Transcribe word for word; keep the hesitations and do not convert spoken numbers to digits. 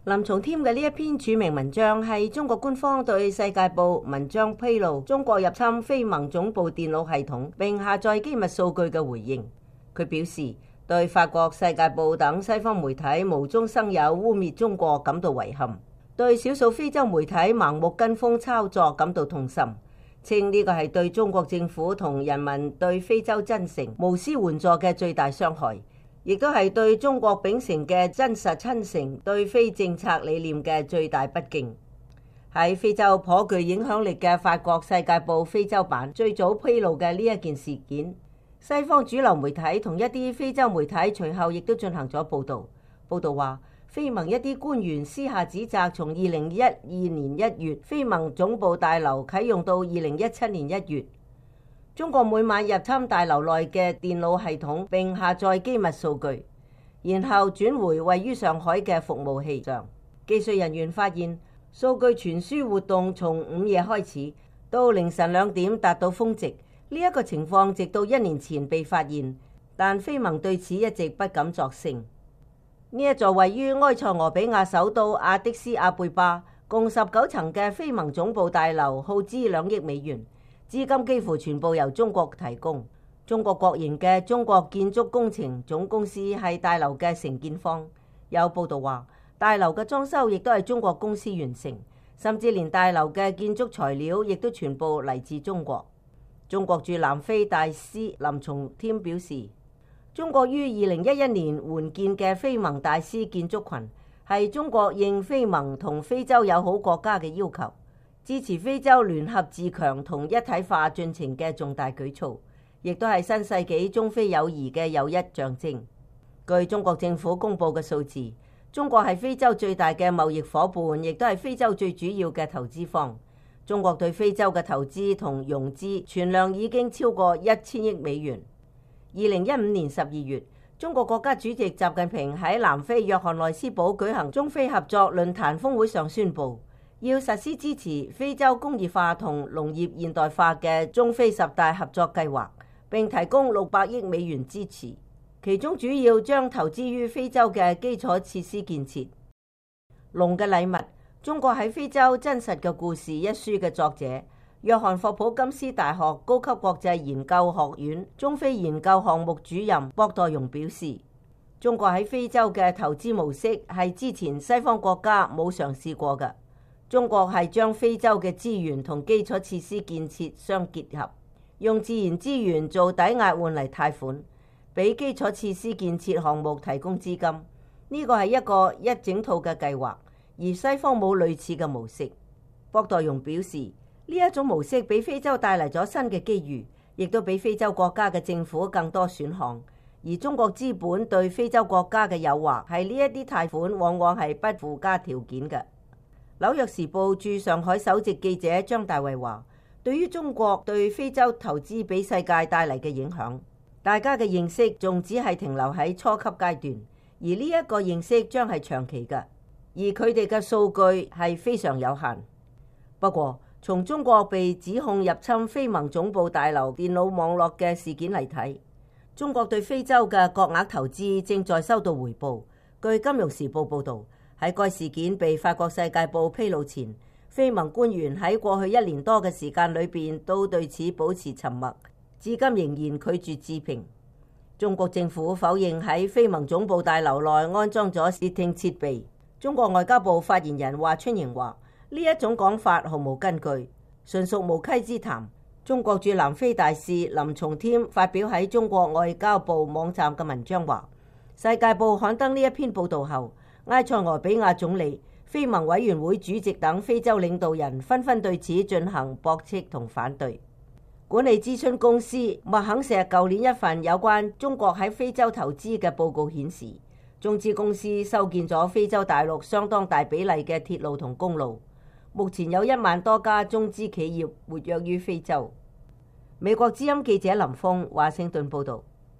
林松添嘅呢一篇署名文章係中國官方對世界報文章披露中國入侵非盟總部電腦系統並下載機密數據嘅回應。佢表示對法國世界報等西方媒體無中生有污衊中國感到遺憾，對少數非洲媒體盲目跟風操作感到痛心，稱呢個係對中國政府同人民對非洲真誠無私援助嘅最大傷害，亦都係對中國秉承嘅真實親誠對非政策理念嘅最大不敬。喺非洲頗具影響力嘅法國世界報非洲版最早披露嘅呢一件事件，西方主流媒體同一啲非洲媒體隨後亦都進行咗報導。報導話，非盟一啲官員私下指責，從二零一二年一月非盟總部大樓啟用到二零一七年一月，中國每晚入侵大樓內嘅電腦系統並下載機密數據，然後轉回位於上海嘅服務器上。技術人員發現，數據傳輸活動從午夜開始，到凌晨兩點達到峰值。呢一個情況直到一年前被發現，但非盟對此一直不敢作聲。呢一座位於埃塞俄比亞首都阿迪斯阿貝巴、共十九層嘅非盟總部大樓耗資兩億美元，資金幾乎全部由中國提供。中國國營嘅中國建築工程總公司係大樓嘅承建方。有報道話，大樓嘅裝修亦都係中國公司完成，甚至連大樓嘅建築材料亦都全部嚟自中國。中國駐南非大使林松添表示，中國於二零一一年援建嘅非盟大師建築群係中國應非盟同非洲友好國家嘅要求，支持非洲聯合自強同一體化進程嘅重大舉措，亦都係新世紀中非友誼嘅又一象徵。據中國政府公布嘅數字，中國係非洲最大嘅貿易夥伴，亦都係非洲最主要嘅投資方。中國對非洲嘅投資同融資存量已經超過一千億美元。二零一五年十二月，中國國家主席習近平喺南非約翰內斯堡舉行中非合作論壇峰會上宣布，要實施支持非洲工業化同農業現代化嘅中非十大合作計劃，並提供六百億美元支持，其中主要將投資於非洲嘅基礎設施建設。龍嘅禮物：中國喺非洲真實嘅故事一書嘅作者，約翰霍普金斯大學高級國際研究學院中非研究項目主任博代容表示，中國喺非洲嘅投資模式係之前西方國家冇嘗試過嘅。中國係將非洲嘅資源同基礎設施建設相結合，用自然資源做抵押換嚟貸款，俾基礎設施建設項目提供資金。呢個係一個一整套嘅計劃，而西方冇類似嘅模式。博代容表示，呢一種模式俾非洲帶嚟咗新嘅機遇，亦都俾非洲國家嘅政府更多選項。而中國資本對非洲國家嘅誘惑係呢一啲貸款往往係不附加條件嘅。紐約時報駐上海首席記者張大衛話，對於中國對非洲投資俾世界帶嚟嘅影響，大家嘅認識仲只係停留喺初級階段，而呢一個認識將係長期嘅。而佢哋嘅數據係非常有限。不過，從中國被指控入侵非盟總部大樓電腦網絡嘅事件嚟睇，中國對非洲嘅國額投資正在收到回報。據金融時報報導，喺該事件被法國世界報披露前，非盟官員喺過去一年多嘅時間裏邊都對此保持沉默，至今仍然拒絕置評。中國政府否認喺非盟總部大樓內安裝咗竊聽設備。中國外交部發言人華春瑩話：呢一種講法毫無根據，純屬無稽之談。中國駐南非大使林松添發表喺中國外交部網站嘅文章話，世界報刊登呢一篇報導後，埃塞俄比亞總理、非盟委員會主席等非洲領導人紛紛對此進行駁斥同反對。管理諮詢公司麥肯錫舊年一份有關中國喺非洲投資嘅報告顯示，中資公司修建咗非洲大陸相當大比例嘅鐵路同公路。目前有一萬多家中資企業活躍於非洲。美國之音記者林峰華盛頓報導。